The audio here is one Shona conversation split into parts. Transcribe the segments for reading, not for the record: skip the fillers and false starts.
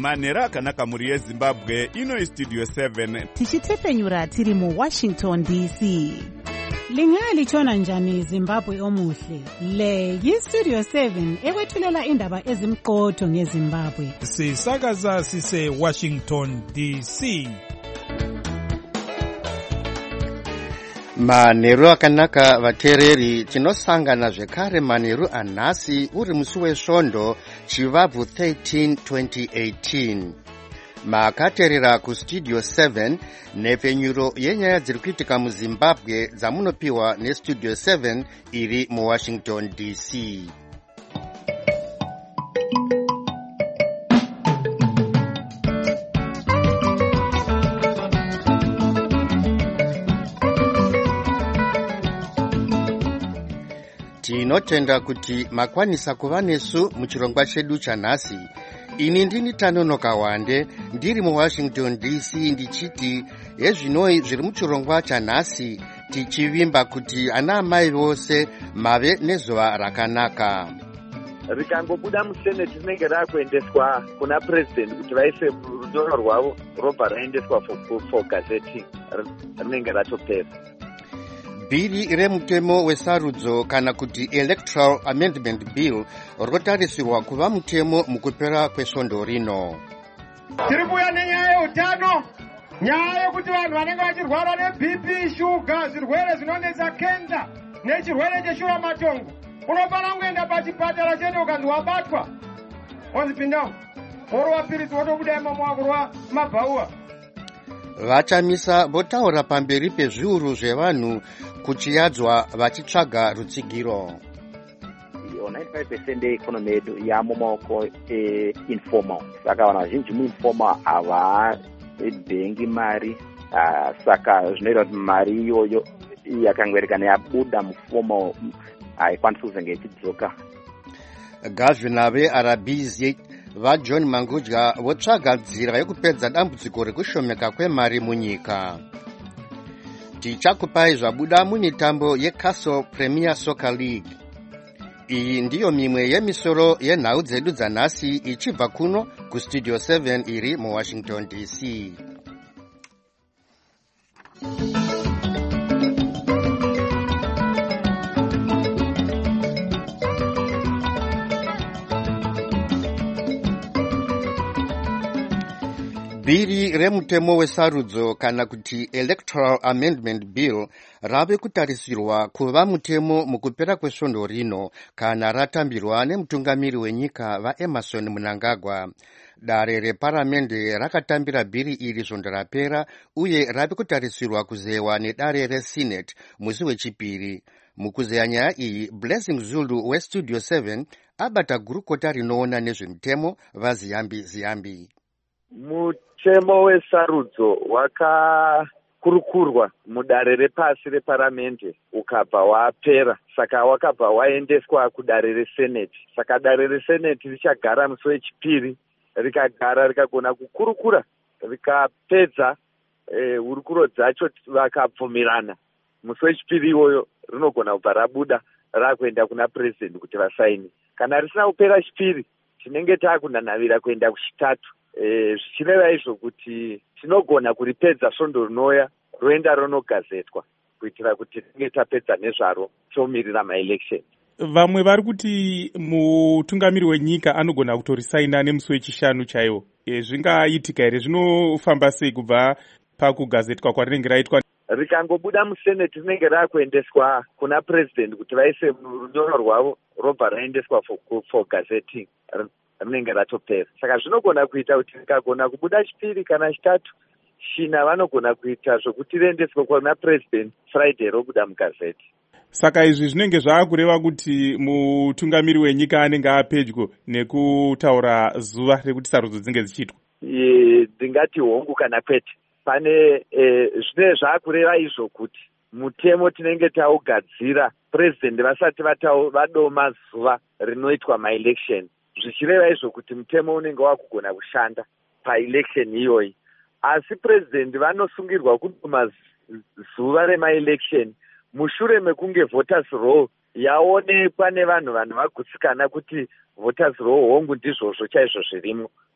manhero akanaka mhuri yezimbabwe. Ino istudio 7 tichitepenyura tiri muWashington DC. Lingalitshona njani Zimbabwe omuhle? Le yistudio 7 ekwethulela indaba ezimqotho ngeZimbabwe. Sisakaza sise Washington DC. Manheru akanaka vateereri, tinosangana zvekare manheru anhasi uri musi wesvondo chivabvu 13 2018. Makateerera kustudio 7 nhepfenyuro yenyaya dziri kuitika muZimbabwe dzamunopiwa nestudio 7 iri muWashington DC. Tinotenda kuti makwanisa kuva nesu muchirongwa chedu chanhasi. Ini ndini Tanonoka Wande ndiri muWashington DC ndichiti hezvinoi zviri muchirongwa chanhasi, tichivimba kuti ana amai vose mave nezuva rakanaka. Rikangobuda museneti rinenge rakuendeswa kuna president kuti vaise runyoro rwavo robva raendeswa for gazetting rinenge ratopera. Bhiri remutemo wesarudzo kana kuti Electoral Amendment Bill rotarisirwa kuva mutemo mukupera kwesvondo rino. Tiri kuuya nenyaya yeutano, nyaya yekuti vanhu vanenge vachirwara neBP, shuga, zvirwere zvinonetsa kenza nechirwere cheshuramatongo. Unofana kuenda pachipatara chedu ukanzi wabatwa, onzi pindawo, woro wapirisi wotobuda imomo wakurwa mabhauwa. Vachamisa votaura pamberi pezviuru zvevanhu kuchiyadzwa vachitsvaga rutsigiro. 95% yeekonomi yedu yamumaoko informal. Saka vanhu vazhinji muinformal havabhengi mari, saka zvinoita kuti mari iyoyo yakangwerekana yabuda muformal haikwanisi kuzenge ichidzoka. Gavhina veArabhizi vaJohn Mangudya votsvaga nzira yekupedza dambudziko rekushomeka kwemari munyika. Tichakupai zvabuda mumitambo yeCastle Premier Soccer League. Iyi ndiyo mimwe yemisoro yenhau dzedu dzanhasi ichibva kuno kustudio 7 iri muWashington DC. Bhiri remutemo wesarudzo kana kuti Electoral Amendment Bill rave kutarisirwa kuva mutemo mukupera kwesvondo rino kana ratambirwa nemutungamiri wenyika vaEmmerson Mnangagwa. Dare reparamende rakatambira bhiri iri svondo rapera uye rave kutarisirwa kuzewa nedare reSenate musi wechipiri. Mukuzeya nyaya iyi, Blessing Zulu westudio 7 abata gurukota rinoona nezvemutemo vaZiyambi. Mutemo wesarudzo wakakurukurwa mudare repasi reparamende ukabva wapera, saka wakabva waendeswa kudare reseneti. Saka dare reseneti richagara musi wechipiri, rikagara rikagona kukurukura, rikapedza hurukuro dzacho vakabvumirana. Musi wechipiri iwoyo rinogona kubva rabuda rakuenda kuna president kuti vasaini. Kana risina kupera chipiri, tinenge taakunanavira kuenda kuchitatu. Zvichireva izvo kuti tinogona kuripedza svondo rinoya roenda ronogazetwa kuitira kuti tinge tapedza nezvaro tomirira maelection. Vamwe vari kuti mutungamiri wenyika anogona kutorisaina nemusi wechishanu chaiwo. Zvingaitika here? Zvinofamba sei kubva pakugazetwa kwarinenge raitwa? Rikangobuda museneti rinenge rakuendeswa kuna president kuti vaise runyoro rwavo robva raendeswa for gazetting rinenge ratopera. Saka zvinogona kuita kuti rikagona kubuda chipiri kana chitatu, china vanogona kuita zvokuti riendeswe kuna president Friday robuda mugazeti. Saka izvi zvinenge zvaakureva kuti mutungamiri wenyika anenge apedyo nekutaura zuva rekuti sarudzo dzinge dzichiitwa. Ndingati hongu kana kwete. Pane zvine zvaakureva izvo kuti mutemo tinenge taugadzira president vasati vadoma zuva rinoitwa maelection. Zvichireva izvo kuti mutemo unenge wakugona kushanda paelection iyoyi. Asi president vanosungirwa kudoma zuva remaelection mushure mekunge voters roll yaonekwa nevanhu vagutsikana kuti voters roll hongu ndizvozvo chaizvo zvirimo.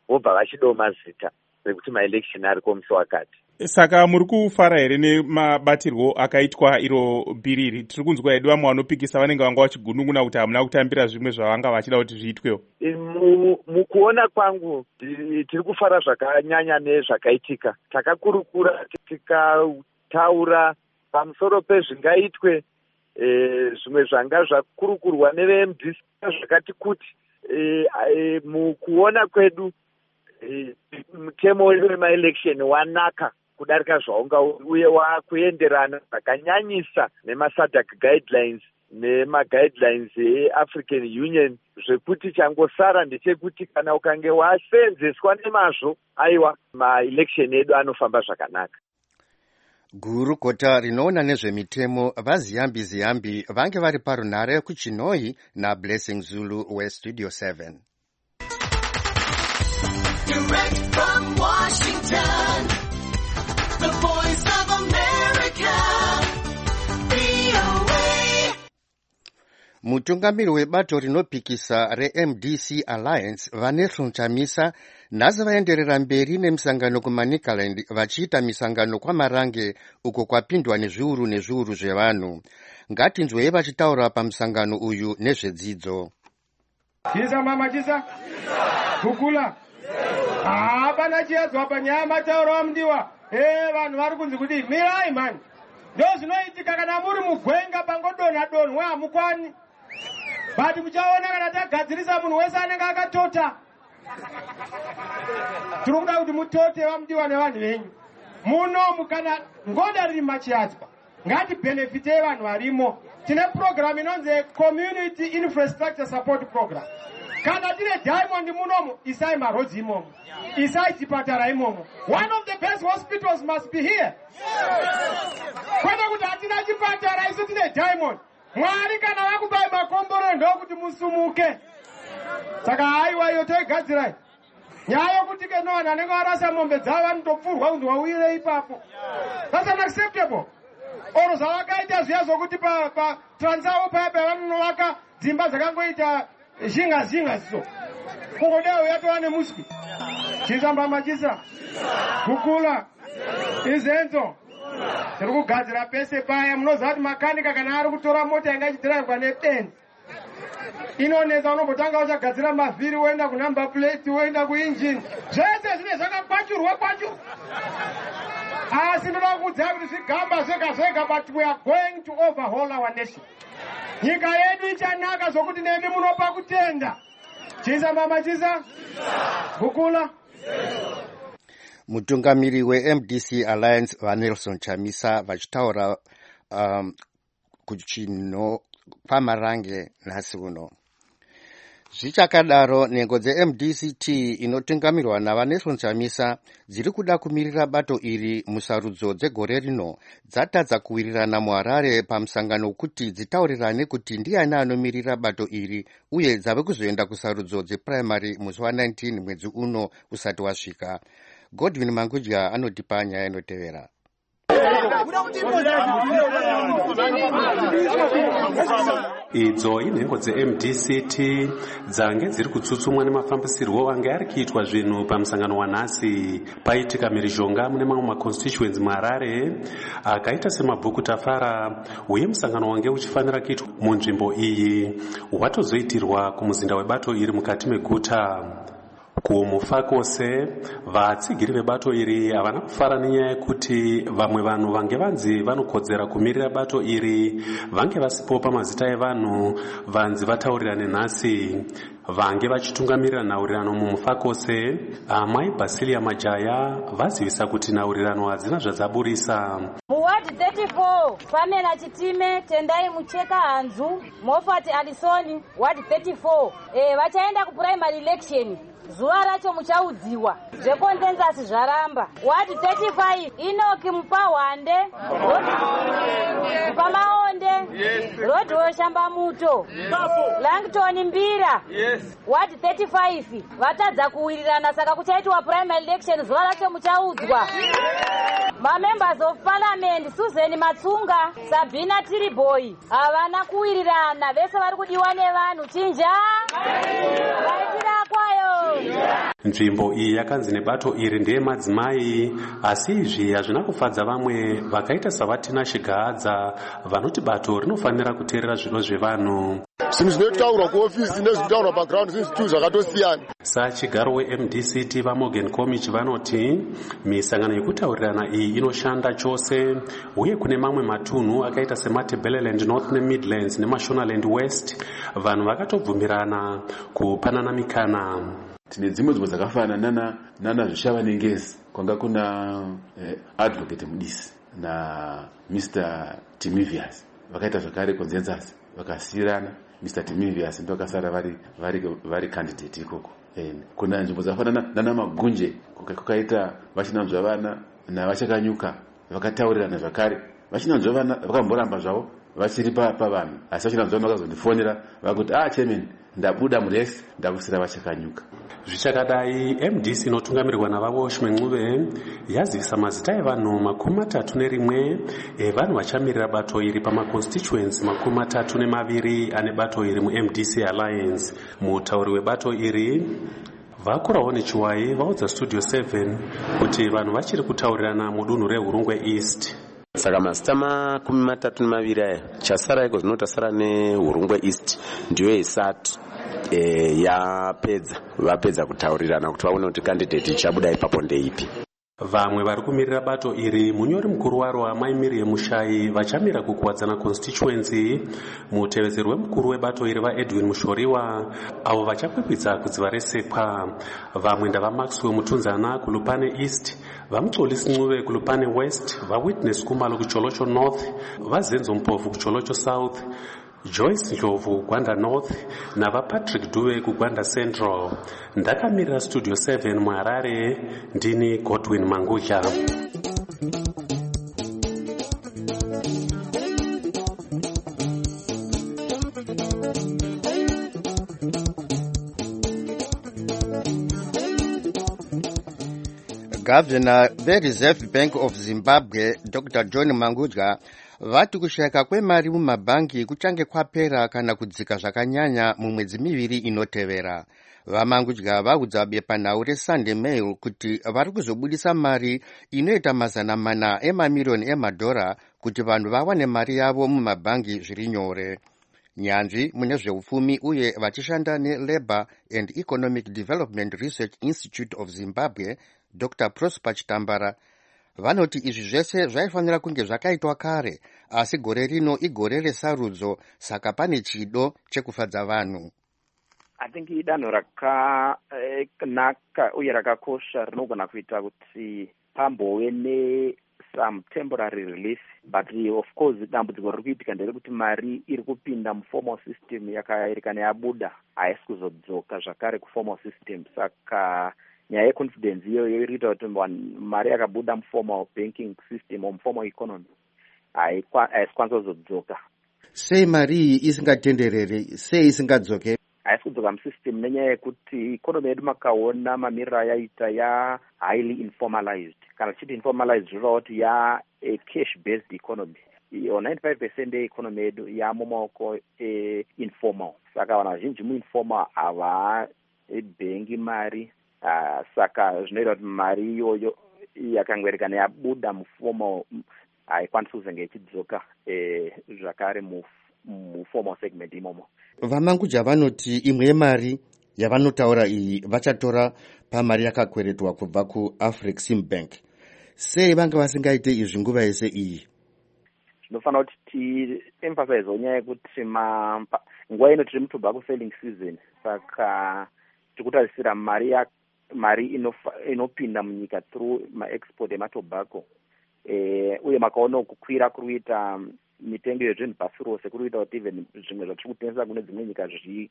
vobva vachidawo mazita rekuti maelection ari komusi wakati. Saka muri kufara here nemabatirwo akaitwa iro bhiri iri? Tiri kunzwa hedu vamwe vanopikisa vanenge vanga vachigunun'una kuti hamuna kutambira zvimwe zvavanga vachida kuti zviitwewo. Mukuona kwangu tiri kufara zvakanyanya nezvakaitika. Takakurukura tikataura pamusoro pezvingaitwe zvimwe zvanga zvakurukurwa neveMDC zvakati kuti mukuona kwedu mutemo wemaelection wanaka kudarika zvaunga uye wakuenderana zvakanyanyisa nemaSADC guidelines nemaguidelines eAfrican Union, zvekuti changosara ndechekuti kana ukange waseenzeswa nemazvo, aiwa maelection edu anofamba zvakanaka. Gurukota rinoona nezvemitemo vaziyambi vange vari parunhare kuChinoi naBlessing Zulu weStudio 7. Direct from Washington, the voice of America, VOA. Mutungamiri webato rinopikisa reMDC Alliance vaNelson Chamisa nhasi vaenderera mberi nemisangano kuManicaland vachiita misangano kwaMarange uko kwapindwa nezviuru zvevanhu. Ngatinzwei vachitaura pamusangano uyu nezvedzidzo. Chisa mama chisa kukula hapana chiedzwa panyaya matauro amudiwa vanhu vari kunzi kuti mirai mani, ndo zvinoitika kana muri mugwenga pangodonha hamukwani, but muchaona kana tagadzirisa munhu wese anenge akatota. Tiri kuda kuti mutote vamudiwa nevanhu venyu munomu. Kana ngoda riri machiadzwa ngatibhenefitei vanhu varimo. Tine program inonzi Community Infrastructure Support Program. Kana tine Diamond munomu, isai marodzi imomo, isai chipatara imomo. One of the best hospitals must be here. Kwete kuti hatina chipatara isu tine Diamond. Mwari kana vakupai makomboro ndokuti musumuke. Saka haiwa iyo toigadzirai. Nyaya yokuti ke vanhu vanenge varasa mombe dzavo vanotopfurwa kunzi wauire ipapo. That's unacceptable. Oro zvavakaita zviya zvokuti paTransao paya pavanonovaka dzimba dzakangoita zhinga ziso, kungodeo yatova nemuswi. Chisamba machisa kukula izenzo tiri kugadzira pese paya. Munoziva kuti makanika kana ari kutora mota yanga ichidhiraivwa nebenzi inonetsa, unombotanga uchagadzira mavhiri, woenda kunumber plate, woenda kuinjini, zvese zvine zvakakwachurwa. Asi ndoda kukudzai kuti zvigamba zvega, but we are going to overhaul our nation. Nyika yedu ichanaka zvokuti nemi munopa kutenda. Chisa mama chisa kukula. Mutungamiri weMDC Alliance vaNelson Chamisa vachitaura kuchino paMarange nhasi uno. Zvichakadaro, nhengo dzeMDCT inotungamirwa navaNelson Chamisa dziri kuda kumirira bato iri musarudzo dzegore rino dzatadza kuwirirana muHarare pamusangano kuti dzitaurirane kuti ndiani anomirira bato iri uye dzave kuzoenda kusarudzo dzeprimary musi wa19 mwedzi uno usati wasvika. Godwin Mangudya anotipa nyaya inotevera. Idzo inhengo dzeMDCT dzange dziri kutsutsumwa nemafambisirwo ange ari kuitwa zvinhu pamusangano wanhasi. Paitika mhirizhonga mune mamwe maconstituents muHarare akaita semabhuku tafara, uye musangano wange uchifanira kuitwa munzvimbo iyi watozoitirwa kumuzinda webato iri mukati meguta. Kumufa kwose vatsigiri vebato iri havana kufara nenyaya yekuti vamwe vanhu vange vanzi vanokodzera kumirira bato iri vange vasipo pamazita evanhu vanzi vataurirane nhasi. Vange vachitungamirira nhaurirano mumufa kwose, amai Basilia Majaya vazivisa kuti nhaurirano hadzina zvadzaburisa. Muwadi 34 Pamela Chitime, Tendai Mucheka Hanzu, Mofat Alisoni, Wadi 34 vachaenda kuprimary election. Zuva racho muchaudziwa, zvekonzensasi zvaramba. Wadi 35 Inoki Mupawande, Pamaonde, Rodwo Shamba Muto, Langton Mbira. Wadi 35 vatadza kuwirirana, saka kuchaitwa primary election. Zuva racho muchaudzwa. Members of Parliament Susan Matsunga, Sabina Tiriboy havana kuwirirana, vese vari kudiwa nevanhu. Chinja vaitira kwayo. Nzvimbo iyi yakanzi nebato iri ndeye madzimai, asi izvi hazvina kufadza vamwe vakaita savatina Shigahadza vanoti bato rinofanira kuteerera zvido zvevanhu. Zvinhu zvinotaurwa kuofisi nezvinotaurwa paground zvinhu zvakatosiyana. Sachigaro weMDCT vaMorgan Komich vanoti misangano yekutaurirana iyi inoshanda chose, uye kune mamwe matunhu akaita seMatabeleland North neMidlands neMashonaland West vanhu vakatobvumirana kupanana mikana. Tine dzimwe nzvimbo dzakafanana nana Zvishava neNgezi kwanga kuna advocate Mudisi na Mr. Timivius vakaita zvakare consensus vakasiyirana. Mr. Timivius ndo akasara vari candidate ikoko. Kuna nzvimbo dzakafanana nana Magunje kukaita vachinanzva vana navachakanyuka vakataurirana zvakare. Vachinanzva vana vakamboramba zvavo vachiri pavanhu, asi vachinanzva vana vakazondifonera vakuti chairman ndabuda muresi ndakusira vachakanyuka. Zvichakadai, MDC inotungamirirwa naVaWashman Ncube yazivisa mazita evanhu 31 evanhu vachamirira bato iri pamaconstituents 32 ane bato iri muMDC Alliance. Mutauri webato iri Vakurawo Nechiwai vaudza Studio 7 kuti vanhu vachiri kutaurirana mudunhu reHurungwe East. Saka mazita 32 aya chasara iko zvinotasara neHurungwe East ndiyo isatu vapedza kutaurirana kuti vaone kuti candidate ichabuda ipapo ndeipi. Vamwe vari kumirira bato iri munyori mukuru waro Amai Miriam Mushai vachamira kukuwadzana constituency. Mutevezeri wemukuru webato iri vaEdwin Mushoriwa avo vachakwikwidza kudziva resekwa. Vamwe ndava Maxwell Mutunzana kuLupane East, vaMuxolisi Ncube kuLupane West, vaWitness Kumalo kuCholocho North, vaZenzo Mpofu kuCholocho South, Joyce Ndlovu Gwanda North navaPatrick Duve kuGwanda Central. Ndakamirira Studio 7 muHarare, ndini Godwin Mangudla. Governor veReserve Bank of Zimbabwe Dr. John Mangudla vati kushayika kwemari mumabhangi kuchange kwapera kana kudzika zvakanyanya mumwedzi miviri inotevera. VaMangudla vaudza bepanhau reSunday Mail kuti vari kuzobudisa mari inoita mazana emamiliyoni emadhora kuti vanhu vawane mari yavo mumabhangi zviri nyore. Nyanzvi mune zveupfumi uye vachishanda neLabour and Economic Development Research Institute of Zimbabwe Dr. Prosper Chitambara vanoti izvi zvese zvaifanira kunge zvakaitwa kare, asi gore rino igore resarudzo, saka pane chido chekufadza vanhu. I think idanho rakanaka uye rakakosha rinogona kuita kuti pambove some temporary relief, but of course dambudziko riri kuitika nderekuti mari iri kupinda muformal system yakaerikana yabuda haisi kuzodzoka zvakare kuformal system. Saka nyaya yeconfidence iyoyo iriita kuti mari yakabuda muformal banking system or muformal economy haisi kwanisa kuzodzoka. Sei mari iyi isingatenderere, sei isingadzoke? Haisi kudzoka musystem nenyaya yekuti economy yedu makaona mamiriro yaita ya highly informalized. Kana tichiti informalized zvoreva kuti ya cash based economy. 95% yeeconomy yedu yamumaoko informal. Saka vanhu vazhinji muinformal havabhengi mari. Saka zvinoita kuti mari iyoyo yakangwerikana yabuda muformal haikwanisi kuzenge ichidzoka zvakare muformal segment imomo. VaMangudla vanoti imwe yemari yavanotaura iyi vachatora pamari yakakweretwa kubva kuAfreximbank. Sei vanga vasingaite izvi nguva yese iyi? Zvinofanira kuti tiemphasize nyaya yekuti nguva ino tiri mutobacco selling season, saka tikutarisira mari inopinda munyika through maexport ematobacco, uye makaona kukwira kuruita mitengo yezvinhu pasi rose kuruita kuti even zvimwe zvatiri kutengesa kune dzimwe nyika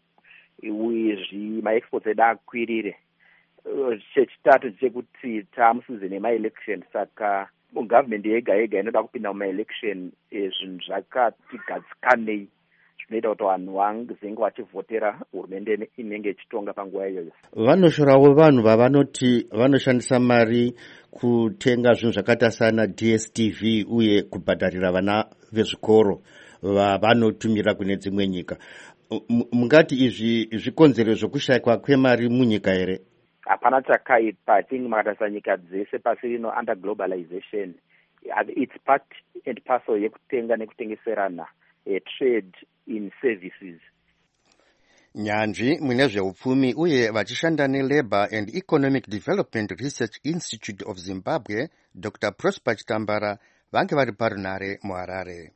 maexports edu akwirire. Chechitatu chekuti tamusizini yemaelection, saka government yega yega inoda kupinda mumaelection zvinhu zvakati gadzikanei zvinoita kuti vanhu vazenge vachivhotera hurumende inenge ichitonga panguva iyoyo. Vanoshorawo vanhu vavanoti vanoshandisa mari kutenga zvinhu zvakaita sana DSTV uye kubhadharira vana vezvikoro vavanotumira kune dzimwe nyika. mungati izvi zvikonzero zvokushayikwa kwemari munyika here? Hapana chakaipa. I think makatarisa nyika dzese pasi rino under globalization, it's part and parcel yekutenga nekutengeserana, trade in services. Nyanzvi mune zveupfumi uye vachishanda neLabour and Economic Development Research Institute of Zimbabwe, Dr. Prosper Chitambara, vange vari parunare muHarare.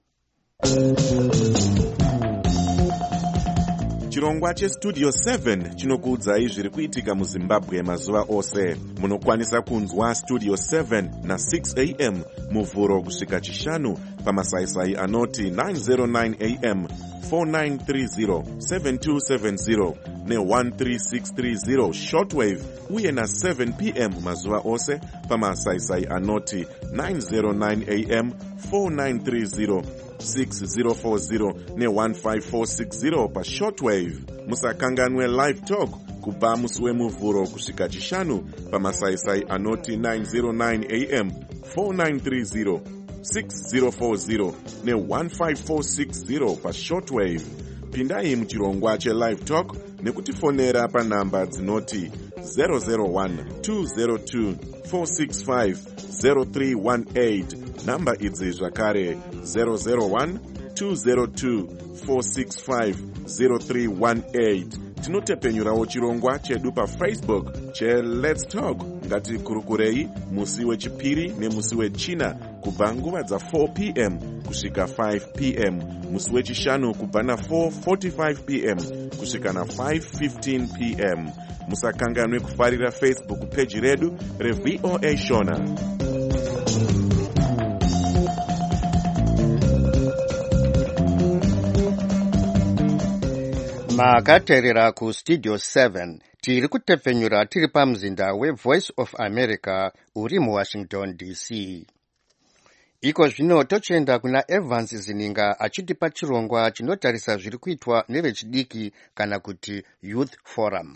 Chirongwa cheStudio 7 chinokuudzai zviri kuitika muZimbabwe mazuva ose. Munokwanisa kunzwa Studio 7 na 6 am muvhuro kusvika chishanu pamasaisai anoti 909 am, 4930, 7270 ne13630 shortwave uye na 7 pm mazuva ose pamasaisai anoti 909 am, 4930, 6040 ne15460 pa shortwave. Musakanganwe live talk kubva musi wemuvhuro kusvika chishanu pamasaisai anoti 909 am, 4930, 6040 ne15460 pa shortwave. Pindai muchirongwa chelive talk nekutifonera panhamba dzinoti 001 202 465 0318. Namba idzi zvakare 001 202 465 0318. Tinotepenyurawo chirongwa chedu paFacebook cheLet's Talk. Ngatikurukurei musi wechipiri nemusi wechina kubva nguva dza4 pm kusvika 5 pm, musi wechishanu kubva na4:45 pm kusvika na5:15 pm. Musakanganwe kufarira Facebook page redu reVOA Shona. Makateerera kuStudio 7 tiri kutepfenyura tiri pamzinda weVoice of America uri muWashington DC. Iko zvino tochienda kuna Evans Zininga achitipa chirongwa chinotarisa zviri kuitwa nevechidiki kana kuti Youth Forum.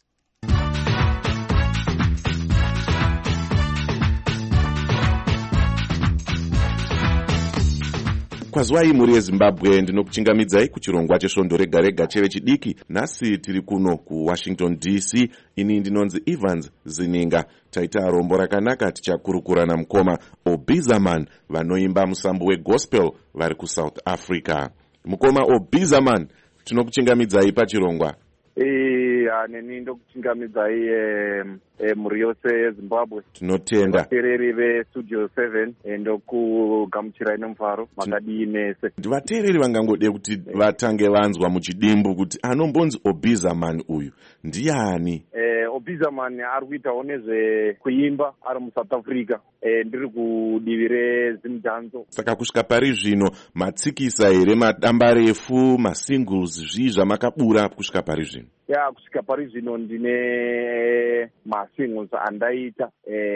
Kwazwai muri yeZimbabwe, ndinokuchingamidzai kuchirongwa chesvondo rega rega chevechidiki. Nhasi tiri kuno kuWashington DC. Ini ndinonzi Evans Zininga. Taita rombo rakanaka tichakurukura namukoma Obizaman vanoimba musambo wegospel vari kuSouth Africa. Mukoma Obizaman, tinokuchingamidzai pachirongwa. Neni ndokuchingamidzai muri yose yeZimbabwe. Tinotenda. Vateereri veStudio 7 ndokugamuchirai nemufaro makadii mese. Vateereri vangangode kuti vatange vanzwa muchidimbu kuti anombonzi Obizaman uyu ndiani? Obizaman ari kuitawo nezvekuimba ari muSouth Africa. Ndiri kudivi rezimudhanzo. Saka kusvika pari zvino matsikisa here madamba refu, masingles zvii zvamakabura kusvika pari zvino? Kusvika pari zvino ndine masingles andaita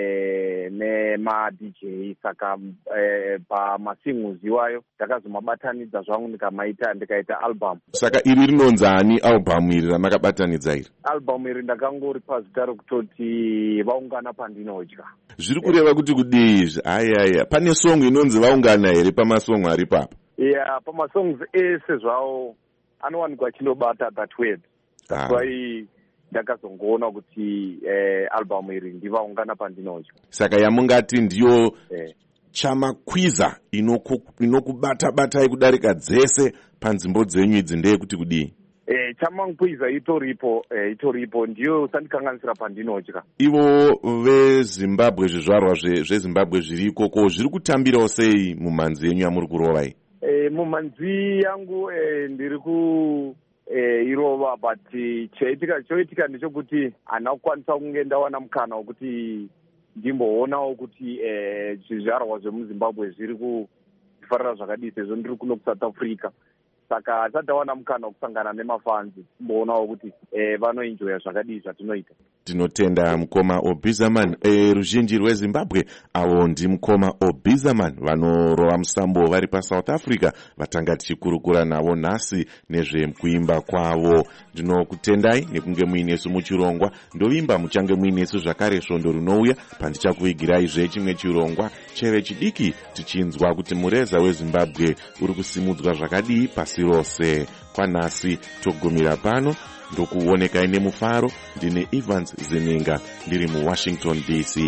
nema-DJ. Saka pamasingles iwayo ndakazomabatanidza zvangu ndikaita album. Saka iri rinonzani album iri ramakabatanidza iri? Album iri ndakangori pazita rokutoti vaungana pandinodya. Zviri kureva kuti kudii izvi? Ayaya, pane song inonzi vaungana here pamasong ari papa? Pamasongs ese zvawo anowanikwa achinobata that word. That's why ndakazongoona kuti album iri ndivaungana pandinodya. Saka yamungati ndiyo chamakwiza inokubata-batai kudarika dzese panzvimbo dzenyu idzi ndeyekuti kudii? Chamangwiza itoripo ndiyo usandikanganisira pandinodya. Ivo veZimbabwe, zvizvarwa zveZimbabwe zviri ikoko zviri kutambirawo sei mumhanzi yenyu yamuri kurova iyi? Mumhanzi yangu ndiri kuirova, but choitika ndechekuti handina kukwanisa kunge ndawana mukana wekuti ndimboonawo kuti zvizvarwa zvemuZimbabwe zviri kufarira zvakadii, sezvo ndiri kuno kuSouth Africa. Saka hasati awana mukana wokusangana nemafanzi kumboonawo kuti vanoenjoya zvakadii zvatinoita. Tinotenda mukoma Obizaman. Ruzhinji rweZimbabwe avo ndimukoma Obizaman vanorova musambo vari paSouth Africa, vatanga tichikurukura navo nhasi nezvekuimba kwavo. Ndinokutendai nekunge muinesu muchirongwa. Ndovimba muchange muinesu zvakare svondo rinouya pandichakuvigirai chimwe chirongwa chevechidiki tichinzwa kuti mureza weZimbabwe uri kusimudzwa zvakadii pasi rose. kwanhasi togumira pano. Ndokuonekai nemufaro. Ndine Evans Zininga ndiri muWashington DC.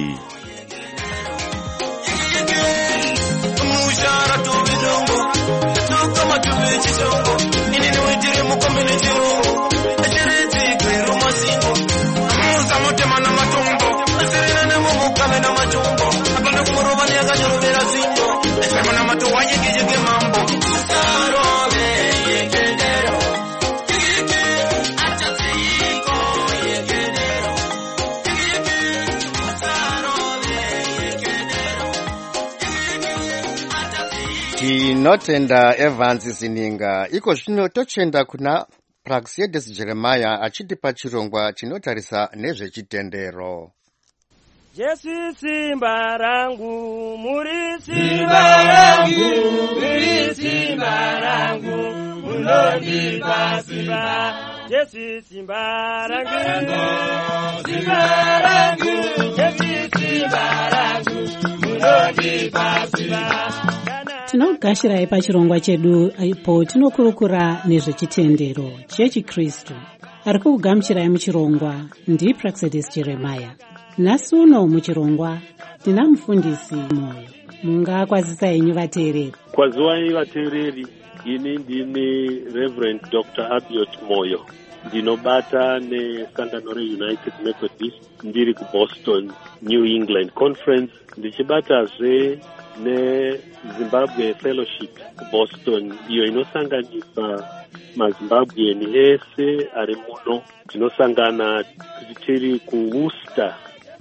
Tinotenda Evans Zininga. Iko zvino tochenda kuna Praxedes Jeremiah achitipa chirongwa chinotarisa nezvechitendero. Jesu simba rangu, muri simba rangu, muri simba rangu, munondipa simba. Jesu simba rangu, simba rangu, Jesu simba rangu, munondipa simba. Tinogashirai pachirongwa chedu ipo tinokurukura nezvechitendero chechikristu. Ari kugamuchirai muchirongwa ndi Praxedes Jeremiah. Nhasi uno muchirongwa tina mufundisi Moyo. Mungakwazisa henyu vateereri. Kwaziwai vateereri, ini ndini Reverend Dr. Abiot Moyo. Ndinobata nesangano United Methodist ndiri kuBoston, New England Conference. Ndichibatazve neZimbabwe Fellowship Boston, iyo inosanganisa maZimbabwean ese ari muno. Tinosangana tiri kuWorcester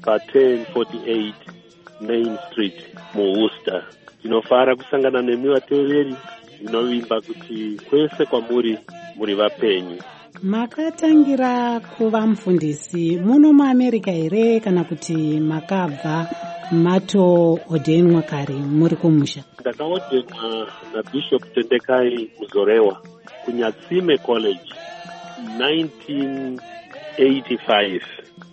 pa1048 Main Street muWorcester. Tinofara kusangana nemi vateereri. Ndinovimba kuti kwese kwamuri muri vapenyu. Makatangira kuva mufundisi muno muAmerica here kana kuti makabva mato-ordainwa kare muri kumusha? Ndakaordainwa naBishop Tendekai Muzorewa kuNyatsime College 1985.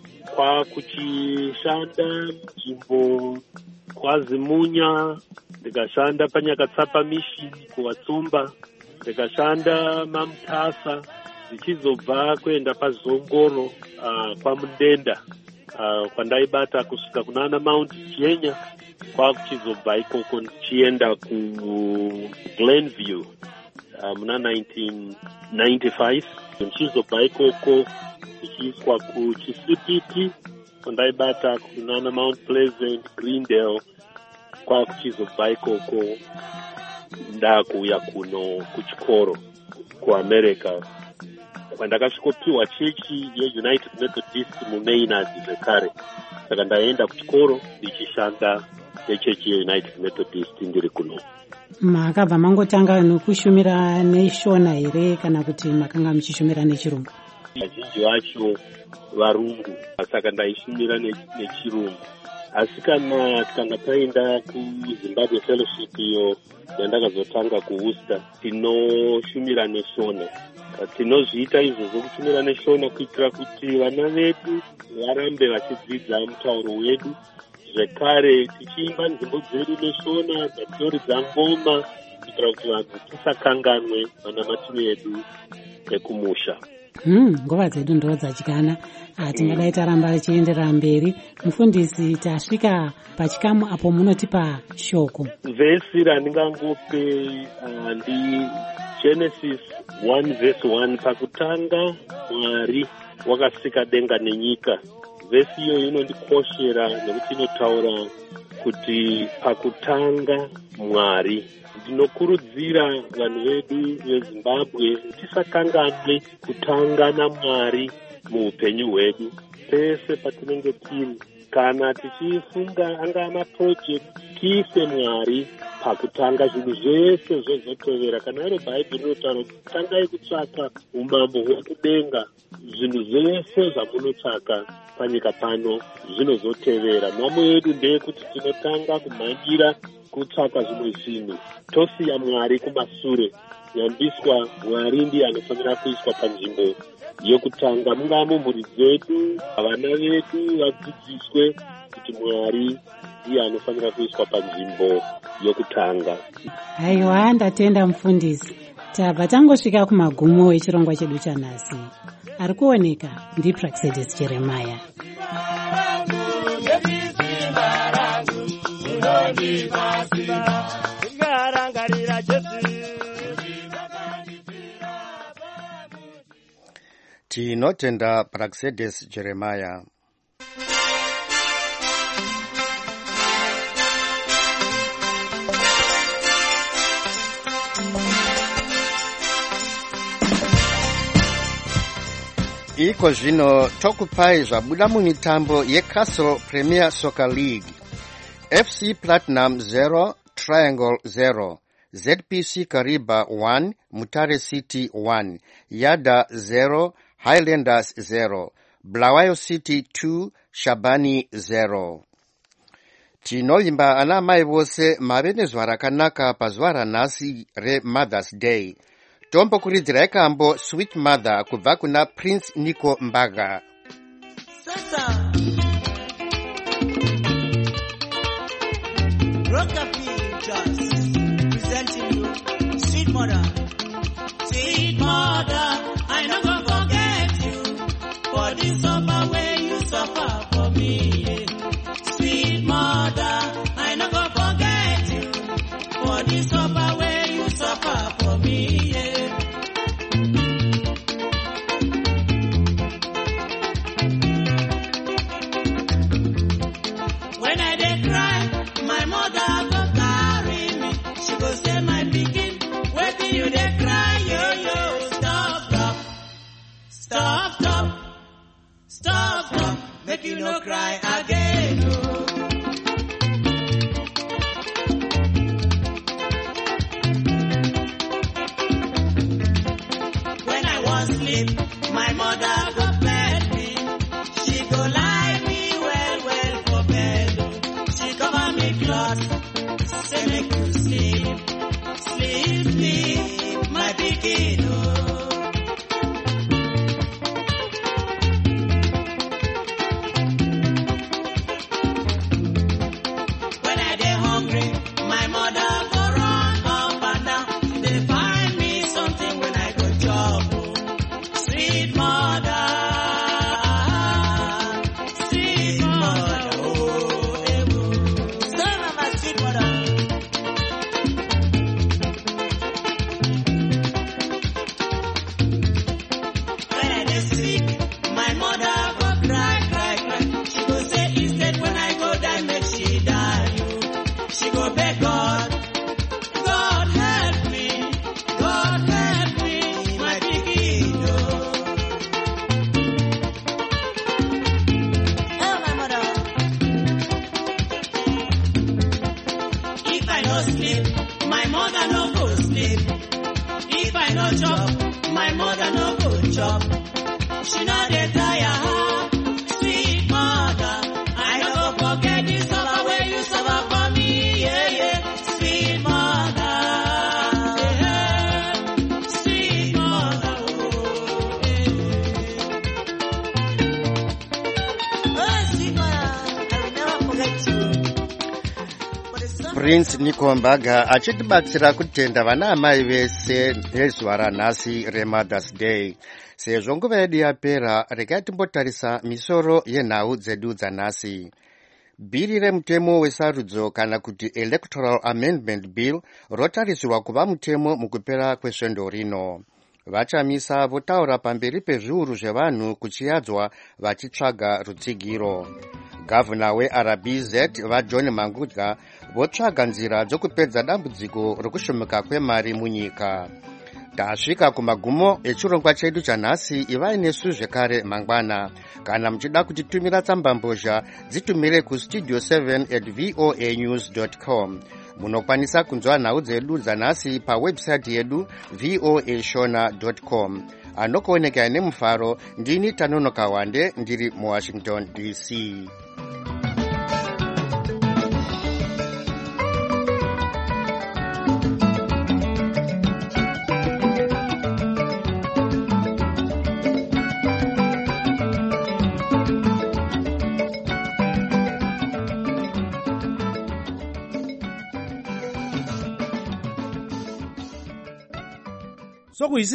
Kwakuchishanda nzvimbo kwaZimunya, ndikashanda paNyakatsapa Mission kuWatsumba, ndikashanda maMutasa, ndichizobva kuenda paZongoro kwaMundenda, kwandaibata kusvika kunana Mount Chenya, kwakuchizobva ikoko ndichienda kuGlenview muna 1995. Ndichizobva ikoko ndichiiswa kuChisipipi, kwandaibata kunana Mount Pleasant, Greendale, kwakuchizobva ikoko ndakuuya kuno kuchikoro kuAmerica, kwandakasvikopiwa chechi yeUnited Methodist muMaynard zvekare. Saka ndaenda kuchikoro ndichishanda nechechi yeUnited Methodist ndiri kuno. Makabva mangotanga nokushumira neshona here kana kuti makanga muchishumira nechirungu? Vazhinji vacho varungu, saka ndaishumira nechirungu. Asi kana tikanga taenda kuZimbabwe Fellowship iyo yandakazotanga kuWorcester, tinoshumira neshona. Tinozviita izvozvo kushumira neshona kuitira kuti vana vedu varambe vachidzidza mutauro wedu, zvekare tichiimba nzvimbo dzedu neshona, dzatoridza ngoma, kuitira kuti vanhu tisakanganwe vanamatiri vedu ekumusha. Nguva dzedu ndo dzadyana. Tingadai taramba tichienderera mberi. Mufundisi, tasvika pachikamu apo munotipa shoko. Vhesi randingangope ndi Genesis 1:1. Pakutanga Mwari wakasika denga nenyika. Vhesi iyo inondikoshera nekuti inotaura kuti pakutanga Mwari. Ndinokurudzira vanhu vedu veZimbabwe tisakanganwe kutanga naMwari muupenyu hwedu pese patinenge tiri. Kana tichifunga anga maproject, tiise Mwari pakutanga zvinhu zvese zvozotovera. Kana iro Bhaibheri rinotaura kuti tangai kutsvaka umambo hwekudenga, zvinhu zvese zvamunotsvaka panyika pano zvinozotevera. Nhamo yedu ndeyekuti tinotanga kumhanyira kutsvaka zvimwe zvinhu, tosiya Mwari kumashure. Nyambiswa Mwari ndiye anofanira kuiswa panzvimbo yokutanga. Mungaa mumhuri dzedu, vana vedu vadzidziswe kuti Mwari ndiye anofanira kuiswa panzvimbo yokutanga. Haiwa, ndatenda mufundisi. tabva tangosvika kumagumo echirongwa chedu chanhasi. Ari kuoneka ndiPraxedis Jeremiah. Tinotenda Praxedis Jeremiah. Iko zvino tokupai zvabuda mumitambo yeCastle Premier Soccer League. FC Platinum 0, Triangle 0, ZPC Kariba 1, Mutare City 1, Yada 0, Highlanders 0, Bulawayo City 2, Shabani 0. Tinoimba ana mai vose mave nezuva rakanaka pazuva ranhasi reMothers Day. Tombokuridzirai kambo Sweet Mother kubva kuna Prince Nico Mbaga. Sasa Rockabilly just presenting you Sweet Mother. Sweet Mother, I no go forget you for the suffer way you suffer for me. Sweet Mother, I no go forget you for the suffer way you suffer for me. When I dey cry, my mother go carry me. She go say, my pikin, wetin you dey cry, yo. Stop, make you no cry again, oh. When I was asleep, my mother go bed me. She go lie me well for bed. She cover me cloth, say make you sleep, my pikin, oh. When I dey hungry, my mother go run up and down. They find me something when I go chop, oh. Sweet mother, oh, son of my sweet mother. When I dey sick, my mother go cry. She go say instead when I go die, make she die, oh. She go beg God, God help me, my pikin, oh. Oh, my mother. If I no sleep, my mother no go sleep. If I no chop, my mother no go chop. She no dey tire, sweet mother. I no go forget the suffer where you suffer for me, yeah. Sweet mother, yeah. Sweet mother, oh, yeah. Oh, sweet mother, I will never forget you. Prince Nico Mbaga achitibatsira kutenda vana amai vese nezuva ranhasi reMothers Day. Sezvo nguva yedu yapera, regai timbotarisa misoro yenhau dzedu dzanhasi. Bhiri remutemo wesarudzo kana kuti Electoral Amendment Bill rotarisirwa kuva mutemo mukupera kwesvondo rino. Vachamisa votaura pamberi pezviuru zvevanhu kuchiyadzwa vachitsvaga rutsigiro. Gavana weRBZ vaJohn Mangudya votsvaga nzira dzokupedza dambudziko rokushomoka kwemari munyika. Tasvika kumagumo echirongwa chedu chanhasi. Ivai nesu zvekare mangwana. Kana muchida kutitumira tsambambozha, dzitumire kustudio 7@voanews.com. Munokwanisa kunzwa nhau dzedu dzanhasi pawebsite yedu voashona.com. Anokuoneka nemufaro, ndini Tanonoka Wande, ndiri muWashington DC. sokuyi